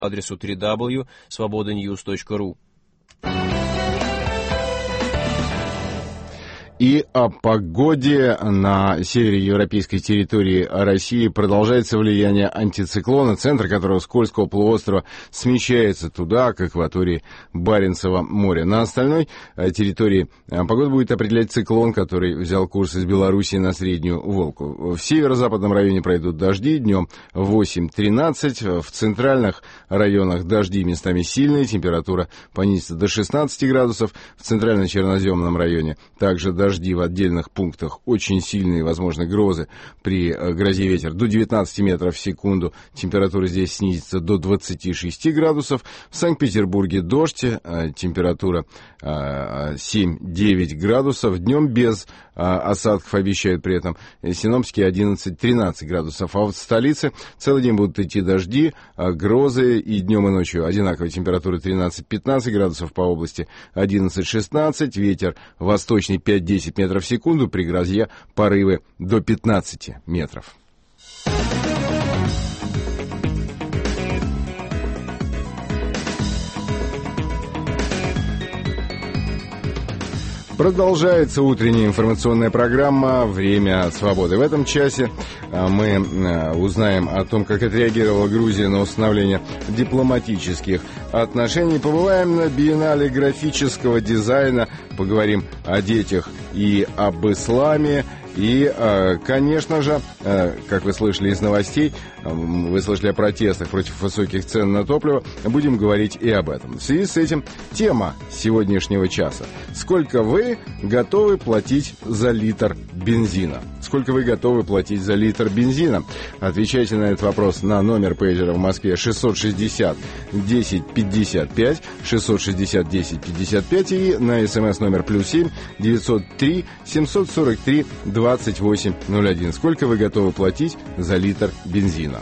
адресу www.svobodanews.ru. И о погоде. На севере европейской территории России продолжается влияние антициклона, центр которого с Кольского полуострова смещается туда, к акватории Баренцева моря. На остальной территории погоду будет определять циклон, который взял курс из Белоруссии на Среднюю Волгу. В северо-западном районе пройдут дожди, днем 8-13, в центральных районах дожди местами сильные, температура понизится до 16 градусов, в центрально-черноземном районе также дожди в отдельных пунктах, очень сильные, возможно, грозы, при грозе ветер до 19 метров в секунду, температура здесь снизится до 26 градусов, в Санкт-Петербурге дождь, температура 7-9 градусов, днем без осадков обещают при этом синоптики 11-13 градусов, а вот в столице целый день будут идти дожди, грозы, и днем и ночью одинаковые температуры 13-15 градусов по области, 11-16, ветер восточный 5-10 метров в секунду, при грозе порывы до 15 метров. Продолжается утренняя информационная программа «Время свободы». В этом часе мы узнаем о том, как отреагировала Грузия на установление дипломатических отношений. Побываем на биеннале графического дизайна, поговорим о детях и об исламе. И, конечно же, как вы слышали из новостей, вы слышали о протестах против высоких цен на топливо, будем говорить и об этом. В связи с этим тема сегодняшнего часа. Сколько вы готовы платить за литр бензина? Сколько вы готовы платить за литр бензина? Отвечайте на этот вопрос на номер пейджера в Москве 660 1055, 660 1055 и на СМС номер +7 903 743 2801. Сколько вы готовы платить за литр бензина?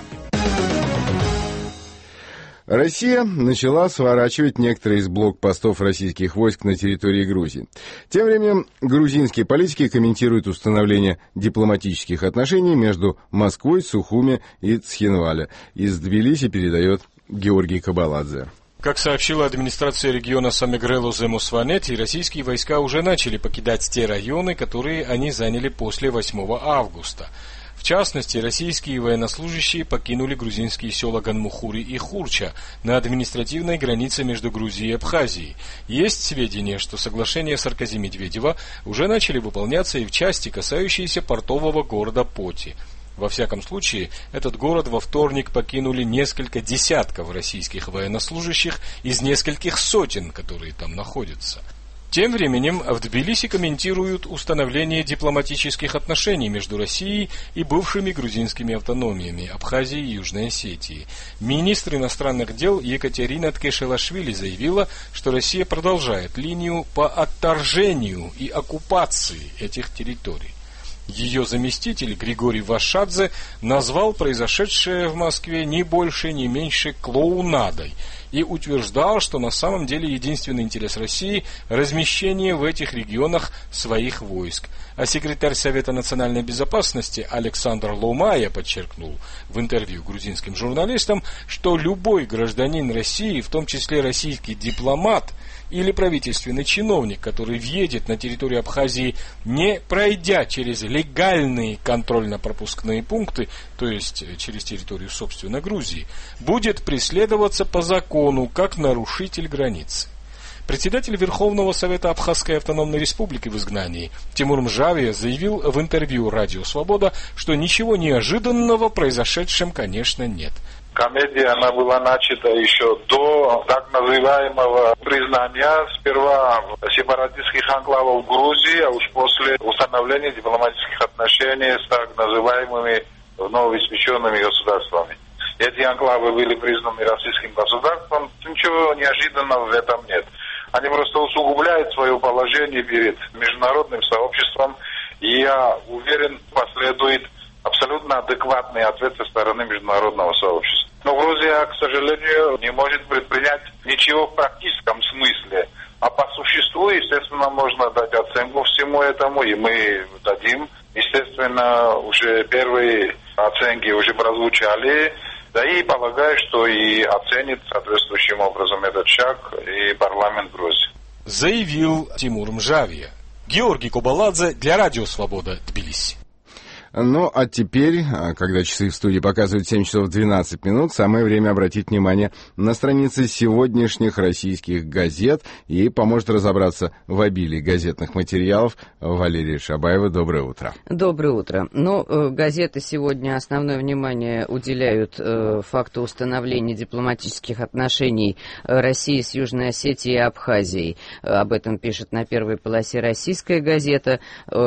Россия начала сворачивать некоторые из блокпостов российских войск на территории Грузии. Тем временем грузинские политики комментируют установление дипломатических отношений между Москвой, Сухуми и Цхинвале. Из Тбилиси передает Георгий Кабаладзе. Как сообщила администрация региона Самегрелу-Земусванети, российские войска уже начали покидать те районы, которые они заняли после 8 августа. В частности, российские военнослужащие покинули грузинские села Ганмухури и Хурча на административной границе между Грузией и Абхазией. Есть сведения, что соглашения Саркози-Медведева уже начали выполняться и в части, касающейся портового города Поти. Во всяком случае, этот город во вторник покинули несколько десятков российских военнослужащих из нескольких сотен, которые там находятся. Тем временем в Тбилиси комментируют установление дипломатических отношений между Россией и бывшими грузинскими автономиями Абхазии и Южной Осетии. Министр иностранных дел Екатерина Ткешелашвили заявила, что Россия продолжает линию по отторжению и оккупации этих территорий. Ее заместитель Григорий Вашадзе назвал произошедшее в Москве ни больше, ни меньше клоунадой и утверждал, что на самом деле единственный интерес России – размещение в этих регионах своих войск. А секретарь Совета национальной безопасности Александр Ломая подчеркнул в интервью грузинским журналистам, что любой гражданин России, в том числе российский дипломат или правительственный чиновник, который въедет на территорию Абхазии, не пройдя через легальные контрольно-пропускные пункты, то есть через территорию, собственно, Грузии, будет преследоваться по закону как нарушитель границы. Председатель Верховного Совета Абхазской автономной республики в изгнании Тимур Мжавия заявил в интервью «Радио Свобода», что ничего неожиданного произошедшем, конечно, нет. Комедия, она была начата еще до так называемого признания сперва сепаратистских анклавов в Грузии, а уж после установления дипломатических отношений с так называемыми новоиспеченными государствами. Эти анклавы были признаны российским государством, ничего неожиданного в этом нет. Они просто усугубляют свое положение перед международным сообществом, и я уверен, последует абсолютно адекватный ответ со стороны международного сообщества. Но Грузия, к сожалению, не может предпринять ничего в практическом смысле. А по существу, естественно, можно дать оценку всему этому, и мы дадим. Естественно, уже первые оценки уже прозвучали. Да и полагаю, что и оценит соответствующим образом этот шаг и парламент Грузии. Заявил Тимур Мжавия. Георгий Кобаладзе для Радио Свобода, Тбилиси. Ну, а теперь, когда часы в студии показывают 7 часов 12 минут, самое время обратить внимание на страницы сегодняшних российских газет и поможет разобраться в обилии газетных материалов Валерия Шабаева. Доброе утро. Доброе утро. Ну, газеты сегодня основное внимание уделяют факту установления дипломатических отношений России с Южной Осетией и Абхазией. Об этом пишет на первой полосе российская газета.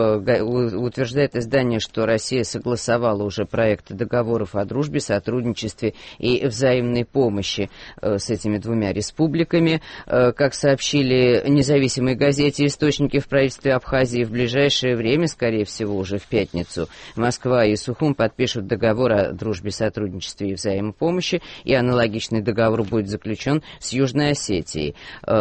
Утверждает издание, что Россия согласовала уже проекты договоров о дружбе, сотрудничестве и взаимной помощи с этими двумя республиками. Как сообщили независимой газете источники в правительстве Абхазии, в ближайшее время, скорее всего уже в пятницу, Москва и Сухум подпишут договор о дружбе, сотрудничестве и взаимопомощи, и аналогичный договор будет заключен с Южной Осетией.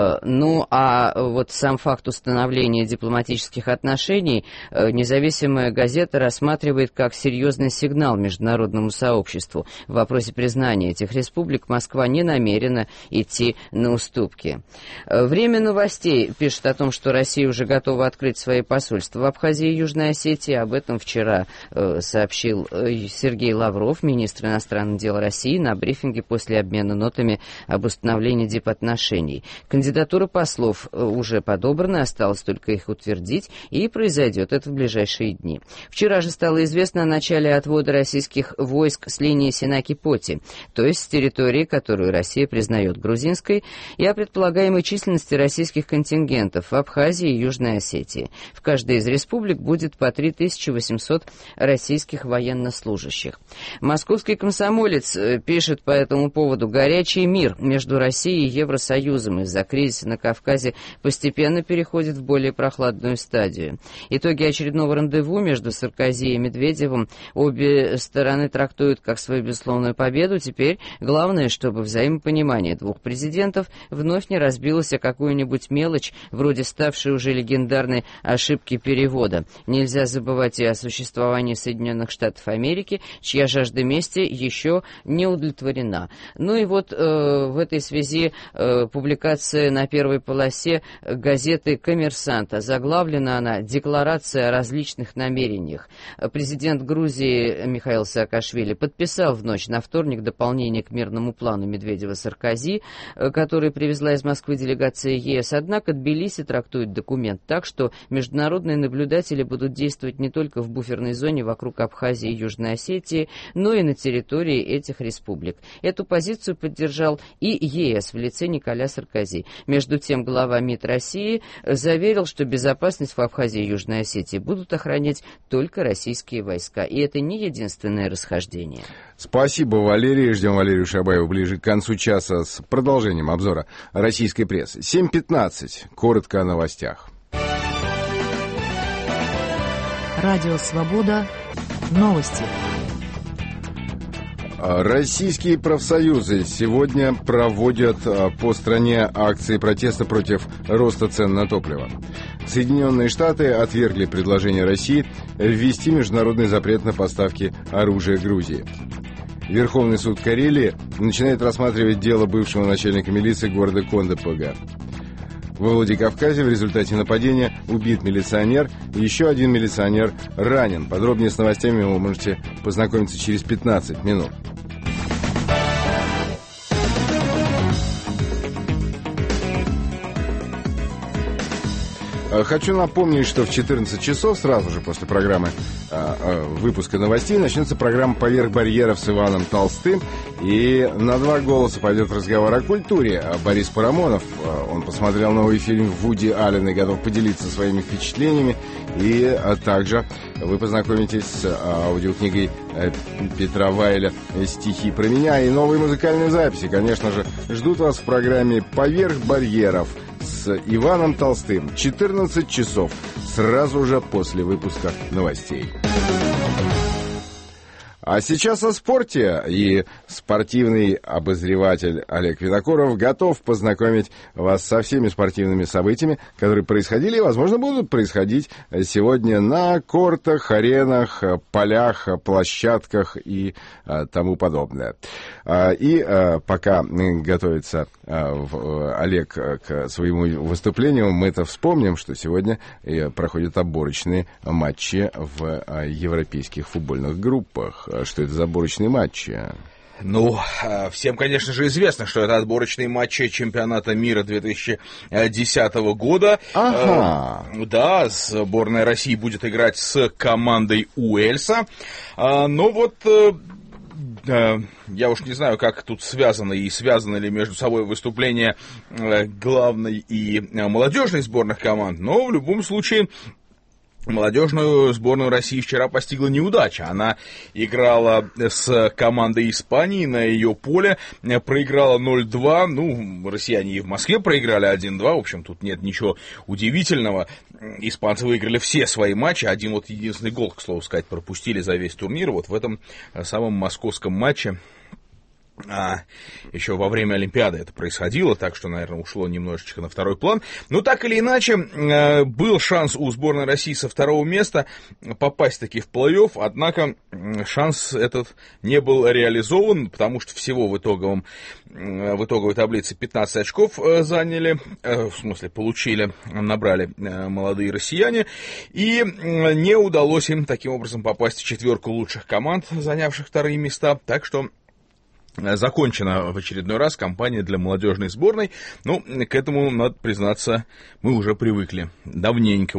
Ну, а вот сам факт установления дипломатических отношений независимая газета рассматривает как серьезный сигнал международному сообществу. В вопросе признания этих республик Москва не намерена идти на уступки. Время новостей пишет о том, что Россия уже готова открыть свои посольства в Абхазии и Южной Осетии. Об этом вчера сообщил Сергей Лавров, министр иностранных дел России, на брифинге после обмена нотами об установлении дипотношений. Кандидатура послов уже подобрана, осталось только их утвердить, и произойдет это в ближайшие дни. Вчера же стало известно о начале отвода российских войск с линии Сенаки-Поти, то есть с территории, которую Россия признает грузинской, и о предполагаемой численности российских контингентов в Абхазии и Южной Осетии. В каждой из республик будет по 3800 российских военнослужащих. Московский комсомолец пишет по этому поводу: «Горячий мир между Россией и Евросоюзом из-за кризиса на Кавказе постепенно переходит в более прохладную стадию. Итоги очередного рандеву между Саркози и Медведевым обе стороны трактуют как свою безусловную победу. Теперь главное, чтобы взаимопонимание двух президентов вновь не разбилось о какую-нибудь мелочь, вроде ставшей уже легендарной ошибки перевода. Нельзя забывать и о существовании Соединенных Штатов Америки, чья жажда мести еще не удовлетворена». Ну и вот в этой связи публикация на первой полосе газеты «Коммерсант». Заглавлена она «Декларация о различных намерениях». Президент Грузии Михаил Саакашвили подписал в ночь на вторник дополнение к мирному плану Медведева-Саркози, который привезла из Москвы делегация ЕС. Однако Тбилиси трактует документ так, что международные наблюдатели будут действовать не только в буферной зоне вокруг Абхазии и Южной Осетии, но и на территории этих республик. Эту позицию поддержал и ЕС в лице Николя Саркози. Между тем, глава МИД России заверил, что безопасность в Абхазии и Южной Осетии будут охранять только российские войска. И это не единственное расхождение. Спасибо, Валерий. Ждем Валерию Шабаеву ближе к концу часа с продолжением обзора российской прессы. 7:15. Коротко о новостях. Радио «Свобода». Новости. Российские профсоюзы сегодня проводят по стране акции протеста против роста цен на топливо. Соединенные Штаты отвергли предложение России ввести международный запрет на поставки оружия Грузии. Верховный суд Карелии начинает рассматривать дело бывшего начальника милиции города Кондопога. Во Владикавказе в результате нападения убит милиционер, и еще один милиционер ранен. Подробнее с новостями вы можете познакомиться через 15 минут. Хочу напомнить, что в 14 часов, сразу же после программы выпуска новостей, начнется программа «Поверх барьеров» с Иваном Толстым. И на два голоса пойдет разговор о культуре. Борис Парамонов, он посмотрел новый фильм Вуди Аллена и готов поделиться своими впечатлениями. И также вы познакомитесь с аудиокнигой Петра Вайля «Стихи про меня» и новые музыкальные записи. Конечно же, ждут вас в программе «Поверх барьеров» с Иваном Толстым. 14 часов, сразу же после выпуска новостей. А сейчас о спорте. И спортивный обозреватель Олег Винокуров готов познакомить вас со всеми спортивными событиями, которые происходили и, возможно, будут происходить сегодня на кортах, аренах, полях, площадках и тому подобное. И пока готовится Олег к своему выступлению, мы-то вспомним, что сегодня проходят отборочные матчи в европейских футбольных группах. Что это за отборочные матчи? Ну, всем, конечно же, известно, что это отборочные матчи чемпионата мира 2010 года. Ага. Да, сборная России будет играть с командой Уэльса. Но вот... я уж не знаю, как тут связано и связаны ли между собой выступления главной и молодежной сборных команд, но в любом случае молодежную сборную России вчера постигла неудача. Она играла с командой Испании на ее поле, проиграла 0-2. Ну, россияне и в Москве проиграли 1-2. В общем, тут нет ничего удивительного. Испанцы выиграли все свои матчи. Один вот единственный гол, к слову сказать, пропустили за весь турнир. Вот в этом самом московском матче. Еще во время Олимпиады это происходило, так что, наверное, ушло немножечко на второй план. Но так или иначе, был шанс у сборной России со второго места попасть-таки в плей-офф, однако шанс этот не был реализован, потому что всего в итоговой таблице 15 очков заняли, в смысле, набрали молодые россияне, и не удалось им таким образом попасть в четверку лучших команд, занявших вторые места, так что закончена в очередной раз кампания для молодежной сборной. Ну, к этому, надо признаться, мы уже привыкли. Давненько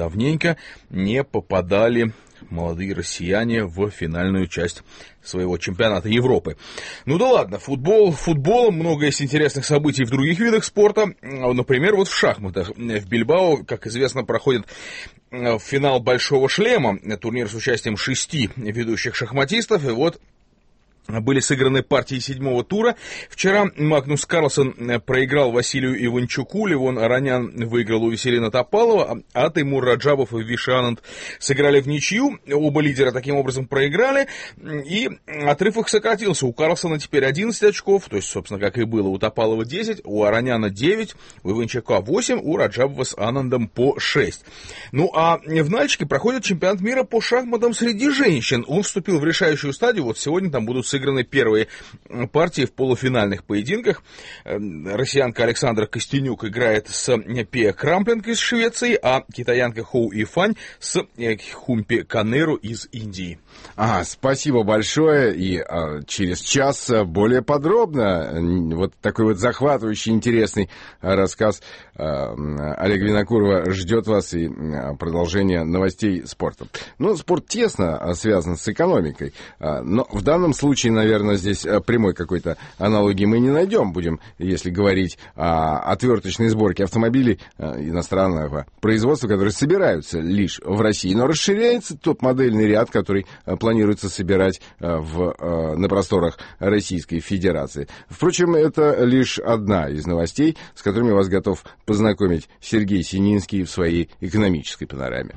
не попадали молодые россияне в финальную часть своего чемпионата Европы. Ну да ладно, футболом много есть интересных событий в других видах спорта. Например, вот в шахматах. В Бильбао, как известно, проходит финал «Большого шлема», турнир с участием 6 ведущих шахматистов, и вот были сыграны партии 7-го тура. Вчера Магнус Карлсон проиграл Василию Иванчуку, Левон Аронян выиграл у Веселина Топалова, а Теймур Раджабов и Виши Ананд сыграли в ничью. Оба лидера таким образом проиграли, и отрыв их сократился. У Карлсона теперь 11 очков, то есть, собственно, как и было, у Топалова 10, у Ароняна 9, у Иванчука 8, у Раджабова с Анандом по 6. Ну, а в Нальчике проходит чемпионат мира по шахматам среди женщин. Он вступил в решающую стадию, вот сегодня там будут сыграны первые партии в полуфинальных поединках. Россиянка Александра Костенюк играет с Пия Крампленко из Швеции, а китаянка Хоу Ифань с Хумпи Канеру из Индии. Спасибо большое, и через час более подробно вот такой вот захватывающий, интересный рассказ Олега Винокурова ждет вас, и продолжение новостей спорта. Ну, спорт тесно связан с экономикой, но в данном случае, наверное, здесь прямой какой-то аналогии мы не найдем. Будем, если говорить о отверточной сборке автомобилей иностранного производства, которые собираются лишь в России, но расширяется тот модельный ряд, который планируется собирать на просторах Российской Федерации. Впрочем, это лишь одна из новостей, с которыми вас готов познакомить Сергей Сининский в своей экономической панораме.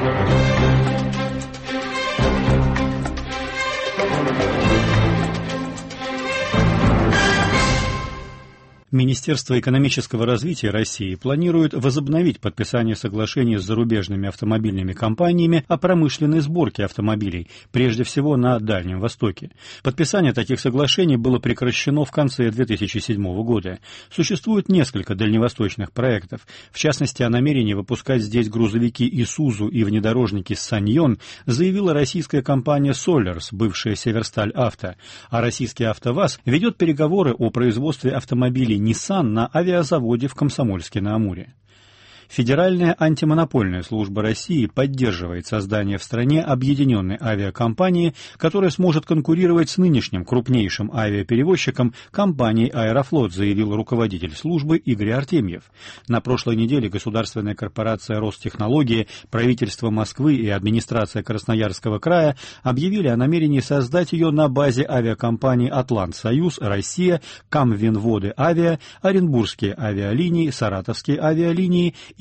Министерство экономического развития России планирует возобновить подписание соглашений с зарубежными автомобильными компаниями о промышленной сборке автомобилей, прежде всего на Дальнем Востоке. Подписание таких соглашений было прекращено в конце 2007 года. Существует несколько дальневосточных проектов. В частности, о намерении выпускать здесь грузовики Исузу и внедорожники Саньон заявила российская компания Solers, бывшая Северсталь Авто, а российский АвтоВАЗ ведет переговоры о производстве автомобилей Nissan на авиазаводе в Комсомольске-на-Амуре. Федеральная антимонопольная служба России поддерживает создание в стране объединенной авиакомпании, которая сможет конкурировать с нынешним крупнейшим авиаперевозчиком компанией «Аэрофлот», заявил руководитель службы Игорь Артемьев. На прошлой неделе государственная корпорация «Ростехнологии», правительство Москвы и администрация Красноярского края объявили о намерении создать ее на базе авиакомпаний «Атлантсоюз», «Россия», «Камвинводы Авиа», Оренбургские авиалинии, Саратовские авиалинии и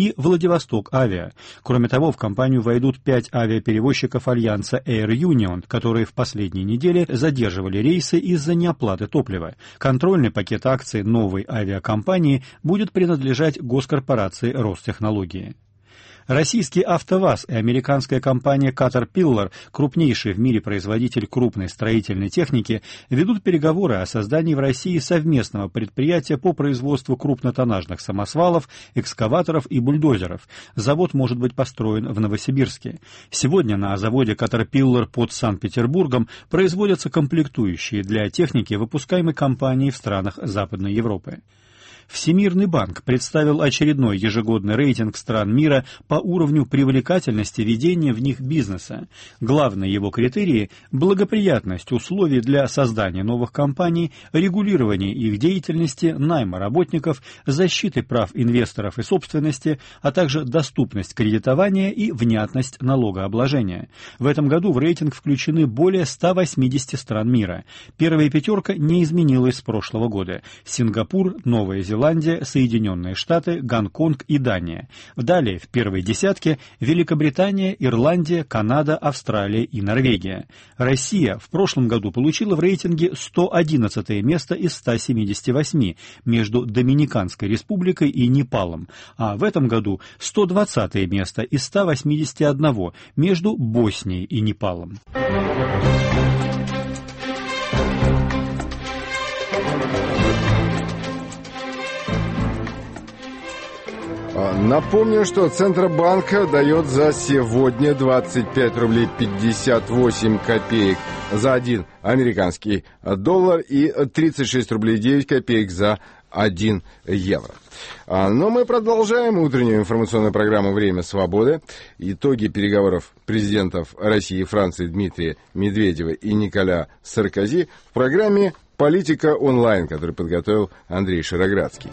и Владивосток Авиа. Кроме того, в компанию войдут 5 авиаперевозчиков альянса Air Union, которые в последние недели задерживали рейсы из-за неоплаты топлива. Контрольный пакет акций новой авиакомпании будет принадлежать госкорпорации Ростехнологии. Российский АвтоВАЗ и американская компания Caterpillar, крупнейший в мире производитель крупной строительной техники, ведут переговоры о создании в России совместного предприятия по производству крупнотоннажных самосвалов, экскаваторов и бульдозеров. Завод может быть построен в Новосибирске. Сегодня на заводе Caterpillar под Санкт-Петербургом производятся комплектующие для техники, выпускаемой компанией в странах Западной Европы. Всемирный банк представил очередной ежегодный рейтинг стран мира по уровню привлекательности ведения в них бизнеса. Главные его критерии – благоприятность условий для создания новых компаний, регулирование их деятельности, найма работников, защиты прав инвесторов и собственности, а также доступность кредитования и внятность налогообложения. В этом году в рейтинг включены более 180 стран мира. Первая пятерка не изменилась с прошлого года. Сингапур, Новая Зеландия, Соединенные Штаты, Гонконг и Дания. Далее в первой десятке Великобритания, Ирландия, Канада, Австралия и Норвегия. Россия в прошлом году получила в рейтинге 111 место из 178 между Доминиканской Республикой и Непалом, а в этом году 120 место из 181 между Боснией и Непалом. Напомню, что Центробанк дает за сегодня 25 рублей 58 копеек за 1 американский доллар и 36 рублей 9 копеек за 1 евро. Но мы продолжаем утреннюю информационную программу «Время свободы». Итоги переговоров президентов России и Франции Дмитрия Медведева и Николя Саркози в программе «Политика онлайн», которую подготовил Андрей Шароградский.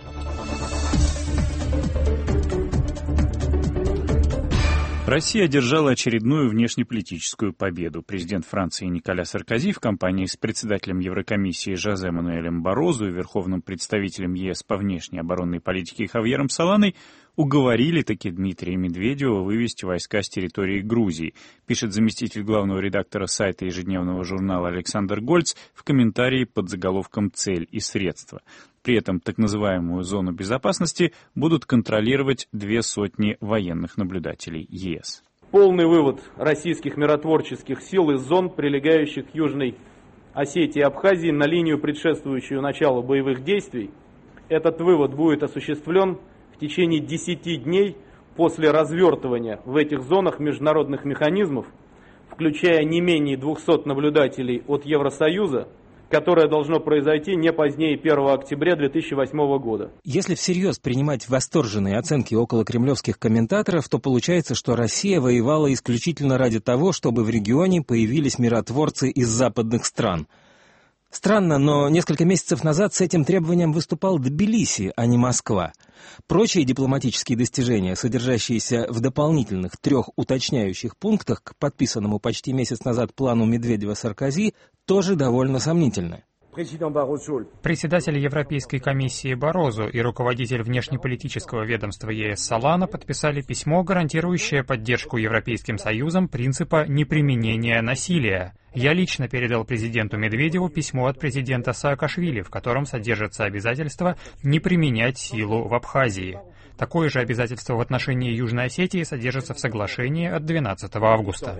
Россия одержала очередную внешнеполитическую победу. Президент Франции Николя Саркози в компании с председателем Еврокомиссии Жозе Мануэлем Барозу и верховным представителем ЕС по внешней оборонной политике Хавьером Соланой уговорили таки Дмитрия Медведева вывести войска с территории Грузии, пишет заместитель главного редактора сайта ежедневного журнала Александр Гольц в комментарии под заголовком «Цель и средства». При этом так называемую зону безопасности будут контролировать 200 военных наблюдателей ЕС. Полный вывод российских миротворческих сил из зон, прилегающих к Южной Осетии и Абхазии, на линию, предшествующую началу боевых действий. Этот вывод будет осуществлен в течение 10 дней после развертывания в этих зонах международных механизмов, включая не менее 200 наблюдателей от Евросоюза, которое должно произойти не позднее 1 октября 2008 года. Если всерьез принимать восторженные оценки околокремлевских комментаторов, то получается, что Россия воевала исключительно ради того, чтобы в регионе появились миротворцы из западных стран. Странно, но несколько месяцев назад с этим требованием выступал Тбилиси, а не Москва. Прочие дипломатические достижения, содержащиеся в дополнительных 3 уточняющих пунктах к подписанному почти месяц назад плану Медведева-Саркози, тоже довольно сомнительны. Председатель Европейской комиссии Барозу и руководитель внешнеполитического ведомства ЕС Солана подписали письмо, гарантирующее поддержку Европейским Союзом принципа неприменения насилия. Я лично передал президенту Медведеву письмо от президента Саакашвили, в котором содержится обязательство не применять силу в Абхазии. Такое же обязательство в отношении Южной Осетии содержится в соглашении от 12 августа.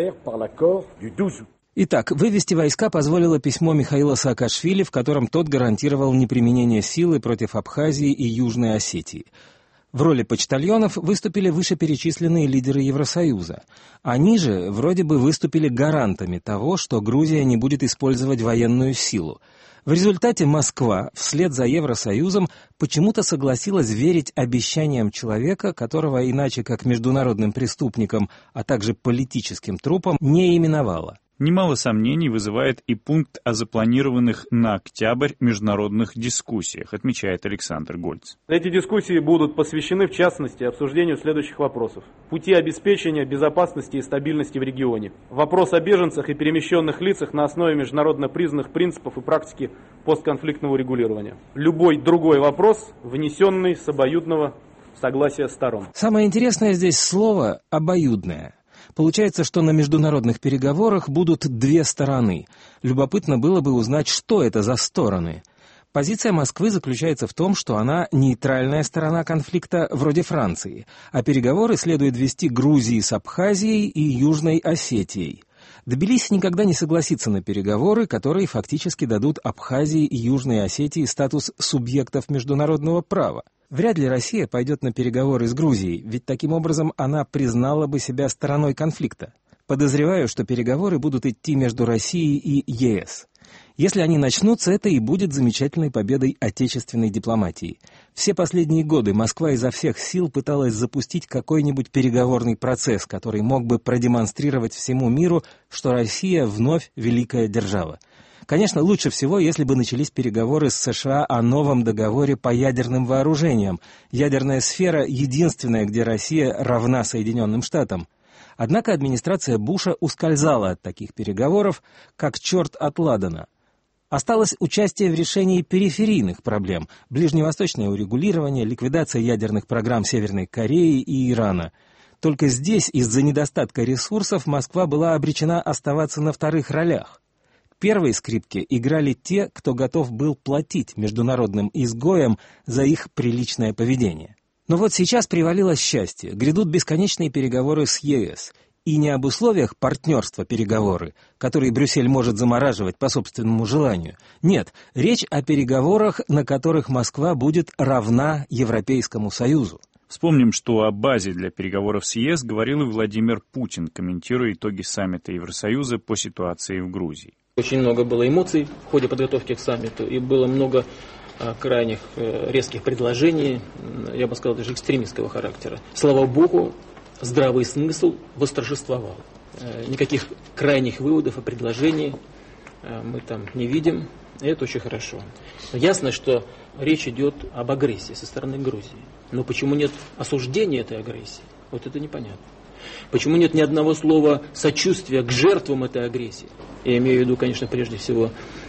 Итак, вывести войска позволило письмо Михаила Саакашвили, в котором тот гарантировал неприменение силы против Абхазии и Южной Осетии. В роли почтальонов выступили вышеперечисленные лидеры Евросоюза. Они же вроде бы выступили гарантами того, что Грузия не будет использовать военную силу. В результате Москва, вслед за Евросоюзом, почему-то согласилась верить обещаниям человека, которого иначе как международным преступником, а также политическим трупом не именовала. Немало сомнений вызывает и пункт о запланированных на октябрь международных дискуссиях, отмечает Александр Гольц. Эти дискуссии будут посвящены, в частности, обсуждению следующих вопросов. Пути обеспечения безопасности и стабильности в регионе. Вопрос о беженцах и перемещенных лицах на основе международно признанных принципов и практики постконфликтного регулирования. Любой другой вопрос, внесенный с обоюдного согласия сторон. Самое интересное здесь слово «обоюдное». Получается, что на международных переговорах будут две стороны. Любопытно было бы узнать, что это за стороны. Позиция Москвы заключается в том, что она нейтральная сторона конфликта вроде Франции, а переговоры следует вести Грузии с Абхазией и Южной Осетией. Тбилиси никогда не согласится на переговоры, которые фактически дадут Абхазии и Южной Осетии статус субъектов международного права. Вряд ли Россия пойдет на переговоры с Грузией, ведь таким образом она признала бы себя стороной конфликта. Подозреваю, что переговоры будут идти между Россией и ЕС. Если они начнутся, это и будет замечательной победой отечественной дипломатии. Все последние годы Москва изо всех сил пыталась запустить какой-нибудь переговорный процесс, который мог бы продемонстрировать всему миру, что Россия вновь великая держава. Конечно, лучше всего, если бы начались переговоры с США о новом договоре по ядерным вооружениям. Ядерная сфера — единственная, где Россия равна Соединенным Штатам. Однако администрация Буша ускользала от таких переговоров, как черт от ладана. Осталось участие в решении периферийных проблем – ближневосточное урегулирование, ликвидация ядерных программ Северной Кореи и Ирана. Только здесь, из-за недостатка ресурсов, Москва была обречена оставаться на вторых ролях. Первые скрипки играли те, кто готов был платить международным изгоям за их приличное поведение. Но вот сейчас привалило счастье, грядут бесконечные переговоры с ЕС. И не об условиях партнерства переговоры, которые Брюссель может замораживать по собственному желанию. Нет, речь о переговорах, на которых Москва будет равна Европейскому Союзу. Вспомним, что о базе для переговоров с ЕС говорил и Владимир Путин, комментируя итоги саммита Евросоюза по ситуации в Грузии. Очень много было эмоций в ходе подготовки к саммиту, и было много крайних резких предложений, я бы сказал, даже экстремистского характера. Слава богу, здравый смысл восторжествовал. Никаких крайних выводов и предложений мы там не видим, и это очень хорошо. Но ясно, что речь идет об агрессии со стороны Грузии. Но почему нет осуждения этой агрессии? Вот это непонятно. Почему нет ни одного слова сочувствия к жертвам этой агрессии? Я имею в виду, конечно, прежде всего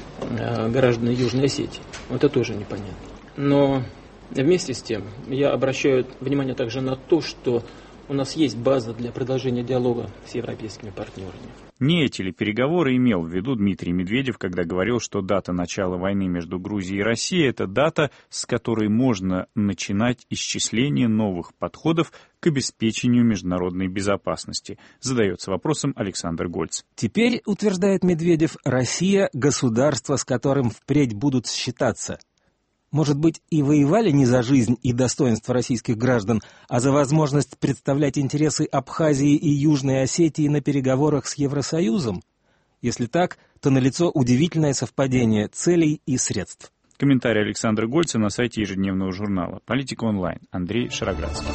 граждан Южной Осетии. Вот это тоже непонятно. Но вместе с тем я обращаю внимание также на то, что у нас есть база для продолжения диалога с европейскими партнерами. Не эти ли переговоры имел в виду Дмитрий Медведев, когда говорил, что дата начала войны между Грузией и Россией – это дата, с которой можно начинать исчисление новых подходов к обеспечению международной безопасности? Задается вопросом Александр Гольц. Теперь, утверждает Медведев, Россия – государство, с которым впредь будут считаться. Может быть, и воевали не за жизнь и достоинство российских граждан, а за возможность представлять интересы Абхазии и Южной Осетии на переговорах с Евросоюзом? Если так, то налицо удивительное совпадение целей и средств. Комментарий Александра Гольца на сайте ежедневного журнала «Политика онлайн». Андрей Шароградский.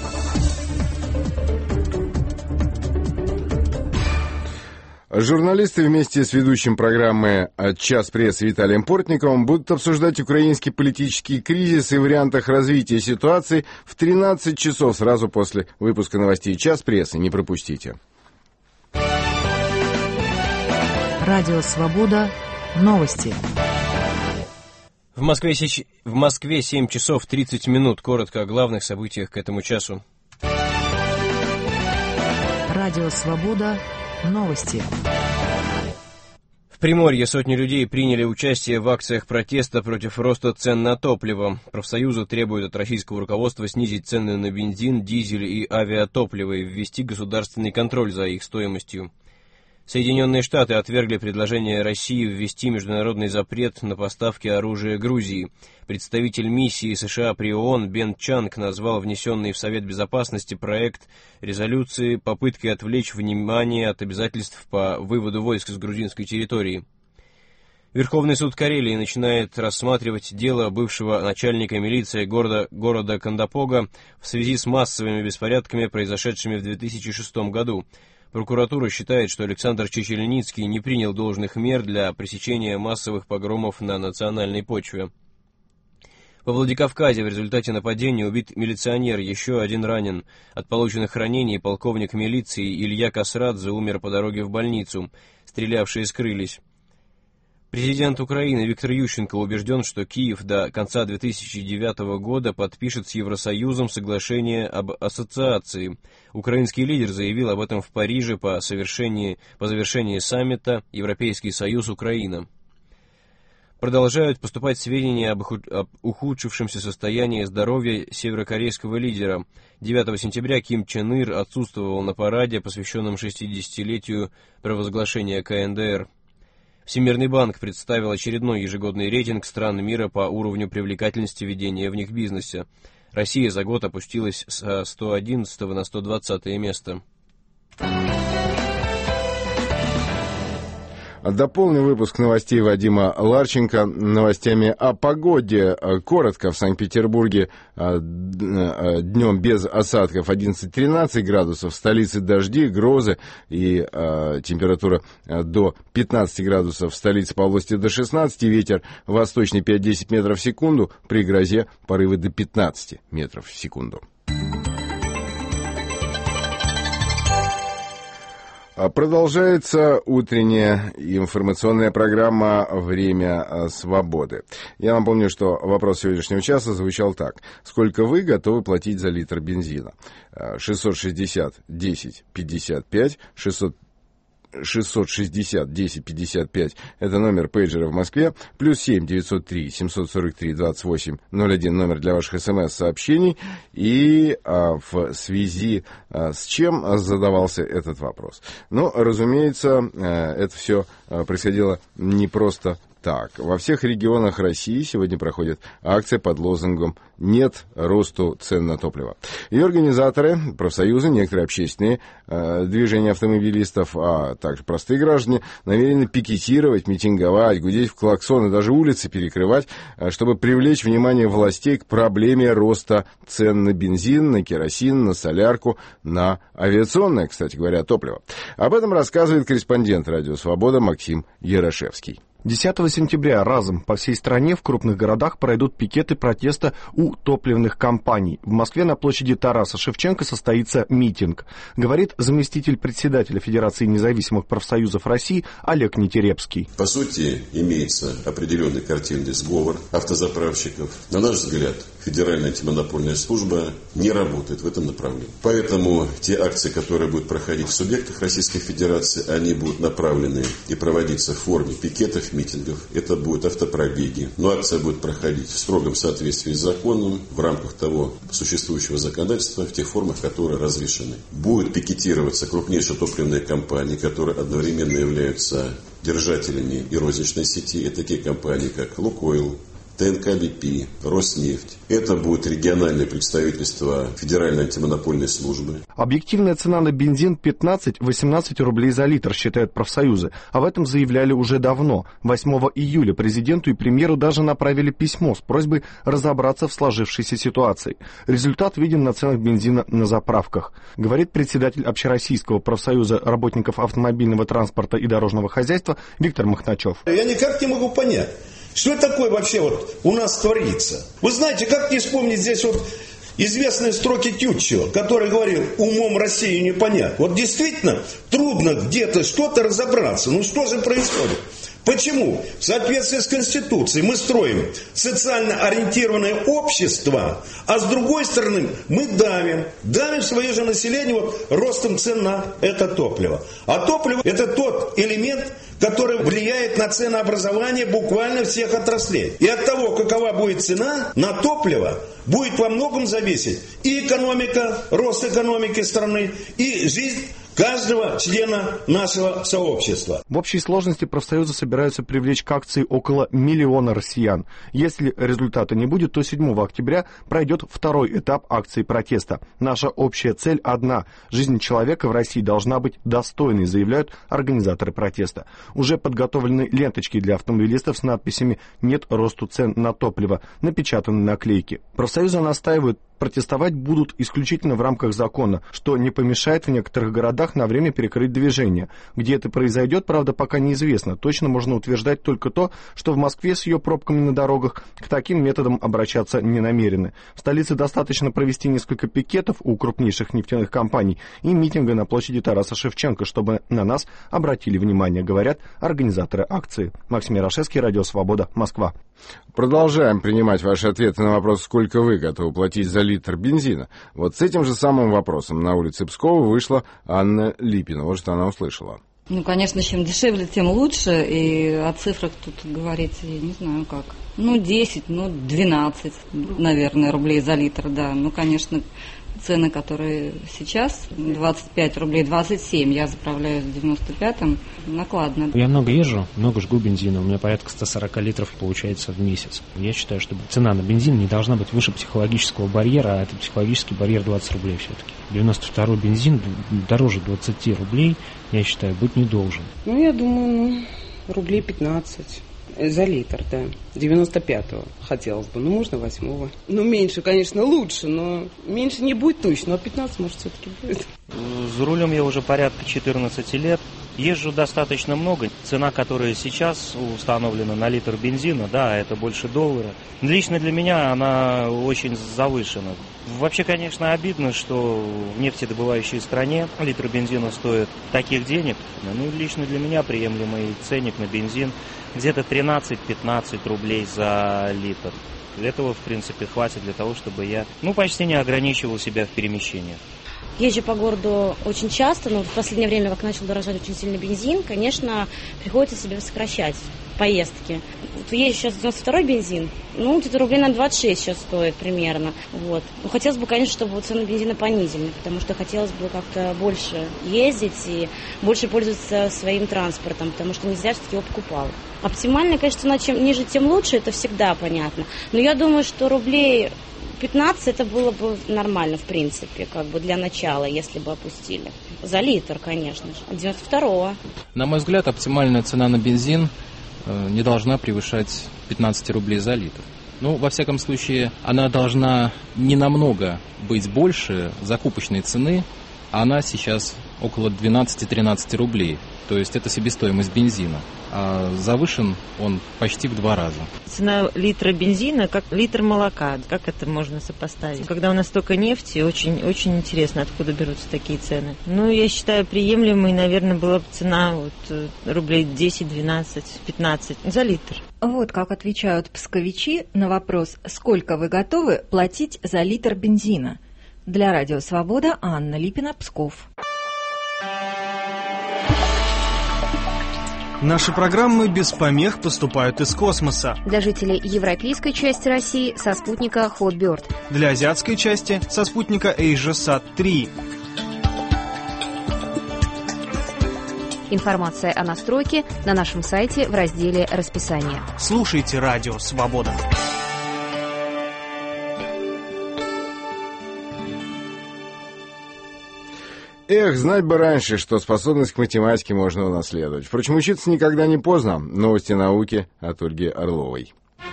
Журналисты вместе с ведущим программы «Час прессы» Виталием Портниковым будут обсуждать украинский политический кризис и вариантах развития ситуации в 13 часов сразу после выпуска новостей «Час прессы». Не пропустите. Радио «Свобода». Новости. В Москве 7 часов 30 минут. Коротко о главных событиях к этому часу. Радио «Свобода». Новости. В Приморье сотни людей приняли участие в акциях протеста против роста цен на топливо. Профсоюзы требуют от российского руководства снизить цены на бензин, дизель и авиатопливо и ввести государственный контроль за их стоимостью. Соединенные Штаты отвергли предложение России ввести международный запрет на поставки оружия Грузии. Представитель миссии США при ООН Бен Чанг назвал внесенный в Совет Безопасности проект резолюции попыткой отвлечь внимание от обязательств по выводу войск с грузинской территории. Верховный суд Карелии начинает рассматривать дело бывшего начальника милиции города Кандапога в связи с массовыми беспорядками, произошедшими в 2006 году. Прокуратура считает, что Александр Чечельницкий не принял должных мер для пресечения массовых погромов на национальной почве. Во Владикавказе в результате нападения убит милиционер, еще один ранен. От полученных ранений полковник милиции Илья Касрадзе умер по дороге в больницу. Стрелявшие скрылись. Президент Украины Виктор Ющенко убежден, что Киев до конца 2009 года подпишет с Евросоюзом соглашение об ассоциации. Украинский лидер заявил об этом в Париже по завершении саммита «Европейский Союз-Украина». Продолжают поступать сведения об ухудшившемся состоянии здоровья северокорейского лидера. 9 сентября Ким Чен Ир отсутствовал на параде, посвященном 60-летию провозглашения КНДР. Всемирный банк представил очередной ежегодный рейтинг стран мира по уровню привлекательности ведения в них бизнеса. Россия за год опустилась с 111 на 120 место. Дополню выпуск новостей Вадима Ларченко новостями о погоде. Коротко, в Санкт-Петербурге днем без осадков 11-13 градусов, в столице дожди, грозы и температура до 15 градусов, в столице по области до 16, ветер восточный 5-10 метров в секунду, при грозе порывы до 15 метров в секунду. Продолжается утренняя информационная программа «Время свободы». Я напомню, что вопрос сегодняшнего часа звучал так. Сколько вы готовы платить за литр бензина? 660-10-55, 660-10-55 это номер пейджера в Москве, плюс 7-903-743-28-01 номер для ваших смс-сообщений. И в связи с чем задавался этот вопрос? Ну, разумеется, это все происходило не просто так. Во всех регионах России сегодня проходит акция под лозунгом «Нет росту цен на топливо». Ее организаторы, профсоюзы, некоторые общественные движения автомобилистов, а также простые граждане намерены пикетировать, митинговать, гудеть в клаксоны, даже улицы перекрывать, чтобы привлечь внимание властей к проблеме роста цен на бензин, на керосин, на солярку, на авиационное, кстати говоря, топливо. Об этом рассказывает корреспондент «Радио Свобода» Максим Ярошевский. 10 сентября разом по всей стране в крупных городах пройдут пикеты протеста у топливных компаний. В Москве на площади Тараса Шевченко состоится митинг, говорит заместитель председателя Федерации независимых профсоюзов России Олег Нетерепский. По сути, имеется определенный картельный сговор автозаправщиков. На наш взгляд, Федеральная антимонопольная служба не работает в этом направлении. Поэтому те акции, которые будут проходить в субъектах Российской Федерации, они будут направлены и проводиться в форме пикетов, митингов. Это будут автопробеги. Но акция будет проходить в строгом соответствии с законом, в рамках того существующего законодательства, в тех формах, которые разрешены. Будут пикетироваться крупнейшие топливные компании, которые одновременно являются держателями и розничной сети. Это такие компании, как «Лукойл», ТНК БП, Роснефть. Это будет региональное представительство Федеральной антимонопольной службы. Объективная цена на бензин 15-18 рублей за литр, считают профсоюзы. Об этом заявляли уже давно. 8 июля президенту и премьеру даже направили письмо с просьбой разобраться в сложившейся ситуации. Результат виден на ценах бензина на заправках. Говорит председатель Общероссийского профсоюза работников автомобильного транспорта и дорожного хозяйства Виктор Махначев. Я никак не могу понять. Что это такое вообще вот у нас творится? Вы знаете, как не вспомнить здесь вот известные строки Тютчева, который говорил, умом Россию не понять. Вот действительно трудно где-то что-то разобраться. Ну что же происходит? Почему? В соответствии с Конституцией мы строим социально ориентированное общество, а с другой стороны мы давим свое же население вот ростом цен на это топливо. А топливо это тот элемент, который влияет на ценообразование буквально всех отраслей. И от того, какова будет цена на топливо, будет во многом зависеть и экономика, рост экономики страны, и жизнь каждого члена нашего сообщества. В общей сложности профсоюзы собираются привлечь к акции около 1 миллиона россиян. Если результата не будет, то 7 октября пройдет второй этап акции протеста. Наша общая цель одна. Жизнь человека в России должна быть достойной, заявляют организаторы протеста. Уже подготовлены ленточки для автомобилистов с надписями «Нет росту цен на топливо», напечатаны наклейки. Профсоюзы настаивают протестовать будут исключительно в рамках закона, что не помешает в некоторых городах на время перекрыть движение. Где это произойдет, правда, пока неизвестно. Точно можно утверждать только то, что в Москве с ее пробками на дорогах к таким методам обращаться не намерены. В столице достаточно провести несколько пикетов у крупнейших нефтяных компаний и митинга на площади Тараса Шевченко, чтобы на нас обратили внимание, говорят организаторы акции. Максим Ярошевский, Радио Свобода, Москва. Продолжаем принимать ваши ответы на вопрос, сколько вы готовы платить за литр бензина. Вот с этим же самым вопросом на улице Пскова вышла Анна Липина. Вот что она услышала. Ну, конечно, чем дешевле, тем лучше. И о цифрах тут говорить, я не знаю как. 10, 12, наверное, рублей за литр, да. Конечно, цены, которые сейчас, 25 рублей 27, я заправляюсь в 95-м, накладно. Я много езжу, много жгу бензина, у меня порядка 140 литров получается в месяц. Я считаю, что цена на бензин не должна быть выше психологического барьера, а это психологический барьер 20 рублей все-таки. 92-й бензин дороже 20 рублей, я считаю, быть не должен. Я думаю, рублей 15. За литр, да. 95-го хотелось бы. Можно 8-го. Меньше, конечно, лучше, но меньше не будет точно, но 15, может, все-таки будет. За рулем я уже порядка 14 лет. Езжу достаточно много. Цена, которая сейчас установлена на литр бензина, да, это больше $1. Лично для меня она очень завышена. Вообще, конечно, обидно, что в нефтедобывающей стране литр бензина стоит таких денег. Лично для меня приемлемый ценник на бензин где-то 13-15 рублей за литр. Этого, в принципе, хватит для того, чтобы я, почти не ограничивал себя в перемещениях. Езжу по городу очень часто, но в последнее время, как начал дорожать очень сильно бензин, конечно, приходится себе сокращать поездки. Есть сейчас 92-й бензин, где-то рублей на 26 сейчас стоит примерно. Хотелось бы, конечно, чтобы цены бензина понизили, потому что хотелось бы как-то больше ездить и больше пользоваться своим транспортом, потому что не зря все-таки его покупал. Оптимально, конечно, цена чем ниже, тем лучше, это всегда понятно. Но я думаю, что рублей 15 это было бы нормально, в принципе, для начала, если бы опустили. За литр, конечно же. 92-го. На мой взгляд, оптимальная цена на бензин не должна превышать 15 рублей за литр. Во всяком случае, она должна не намного быть больше закупочной цены, а она сейчас около 12-13 рублей. То есть это себестоимость бензина. А завышен он почти в 2 раза. Цена литра бензина как литр молока. Как это можно сопоставить? Когда у нас столько нефти, очень интересно, откуда берутся такие цены. Я считаю, приемлемой, наверное, была бы цена рублей 10, 12, 15 за литр. Вот как отвечают псковичи на вопрос, сколько вы готовы платить за литр бензина. Для Радио Свобода Анна Липина, Псков. Наши программы без помех поступают из космоса. Для жителей европейской части России со спутника Hotbird. Для азиатской части со спутника AsiaSat-3. Информация о настройке на нашем сайте в разделе «Расписание». Слушайте Радио Свобода. Знать бы раньше, что способность к математике можно унаследовать. Впрочем, учиться никогда не поздно. Новости науки от Ольги Орловой.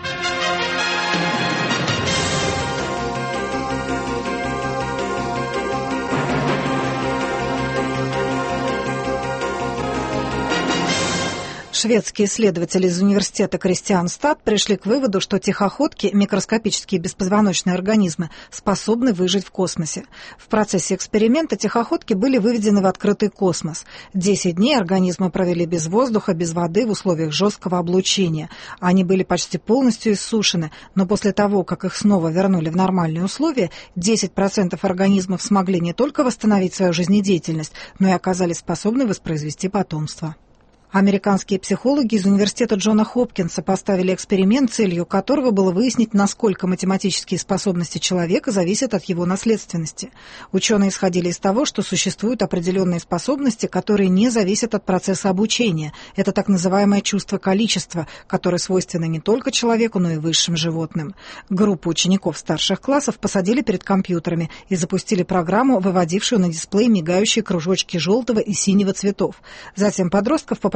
Шведские исследователи из университета Кристианстад пришли к выводу, что тихоходки, микроскопические беспозвоночные организмы, способны выжить в космосе. В процессе эксперимента тихоходки были выведены в открытый космос. 10 дней организмы провели без воздуха, без воды, в условиях жесткого облучения. Они были почти полностью иссушены, но после того, как их снова вернули в нормальные условия, 10% организмов смогли не только восстановить свою жизнедеятельность, но и оказались способны воспроизвести потомство. Американские психологи из университета Джона Хопкинса поставили эксперимент, целью которого было выяснить, насколько математические способности человека зависят от его наследственности. Ученые исходили из того, что существуют определенные способности, которые не зависят от процесса обучения. Это так называемое чувство количества, которое свойственно не только человеку, но и высшим животным. Группу учеников старших классов посадили перед компьютерами и запустили программу, выводившую на дисплей мигающие кружочки желтого и синего цветов. Затем подростков попросили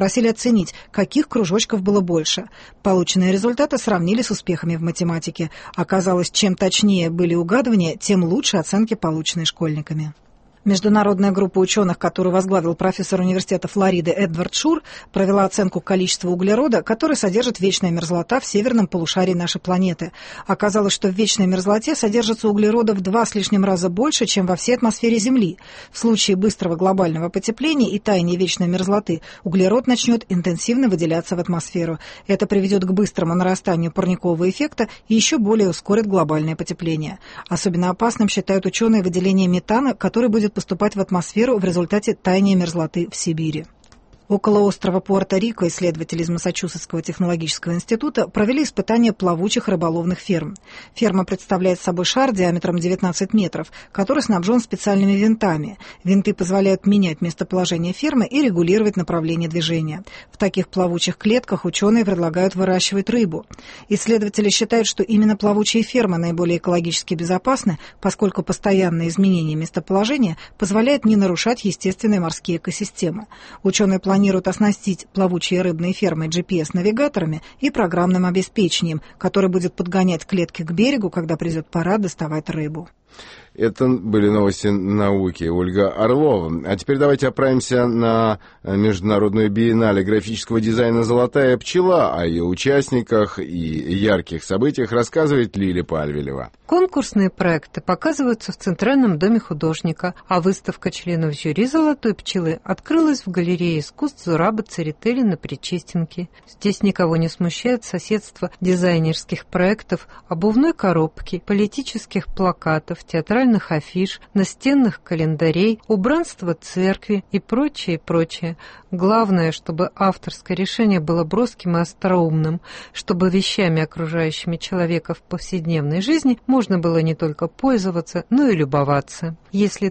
попросили оценить, каких кружочков было больше. Полученные результаты сравнили с успехами в математике. Оказалось, чем точнее были угадывания, тем лучше оценки, полученные школьниками. Международная группа ученых, которую возглавил профессор университета Флориды Эдвард Шур, провела оценку количества углерода, который содержит вечная мерзлота в северном полушарии нашей планеты. Оказалось, что в вечной мерзлоте содержится углерода в 2 с лишним раза больше, чем во всей атмосфере Земли. В случае быстрого глобального потепления и таяния вечной мерзлоты углерод начнет интенсивно выделяться в атмосферу. Это приведет к быстрому нарастанию парникового эффекта и еще более ускорит глобальное потепление. Особенно опасным считают ученые выделение метана, который будет поступать в атмосферу в результате таяния мерзлоты в Сибири. Около острова Пуэрто-Рико исследователи из Массачусетского технологического института провели испытания плавучих рыболовных ферм. Ферма представляет собой шар диаметром 19 метров, который снабжен специальными винтами. Винты позволяют менять местоположение фермы и регулировать направление движения. В таких плавучих клетках ученые предлагают выращивать рыбу. Исследователи считают, что именно плавучие фермы наиболее экологически безопасны, поскольку постоянное изменение местоположения позволяет не нарушать естественные морские экосистемы. Ученые планируют оснастить плавучие рыбные фермы GPS-навигаторами и программным обеспечением, которое будет подгонять клетки к берегу, когда придет пора доставать рыбу. Это были новости науки. Ольга Орлова. А теперь давайте отправимся на Международную биеннале графического дизайна «Золотая пчела». О ее участниках и ярких событиях рассказывает Лиля Пальвелева. Конкурсные проекты показываются в Центральном доме художника, а выставка членов жюри «Золотой пчелы» открылась в галерее искусств Зураба Церетели на Причистенке. Здесь никого не смущает соседство дизайнерских проектов, обувной коробки, политических плакатов, театральных афиш, настенных календарей, убранства церкви и прочее, прочее. Главное, чтобы авторское решение было броским и остроумным, чтобы вещами, окружающими человека в повседневной жизни, можно было не только пользоваться, но и любоваться. Если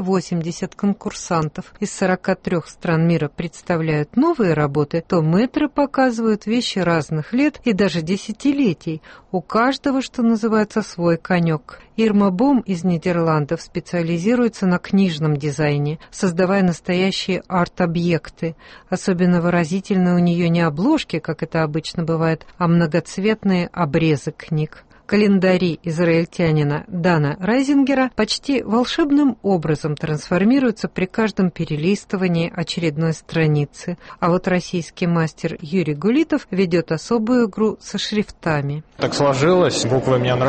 380 конкурсантов из 43 стран мира представляют новые работы, то мэтры показывают вещи разных лет и даже десятилетий. У каждого, что называется, свой конек. Ирма Бом из Нидерландов специализируется на книжном дизайне, создавая настоящие арт-объекты. Особенно выразительны у нее не обложки, как это обычно бывает, а многоцветные обрезы книг. Календари израильтянина Дана Райзингера почти волшебным образом трансформируются при каждом перелистывании очередной страницы. А вот российский мастер Юрий Гулитов ведет особую игру со шрифтами. Так сложилось, буквы мне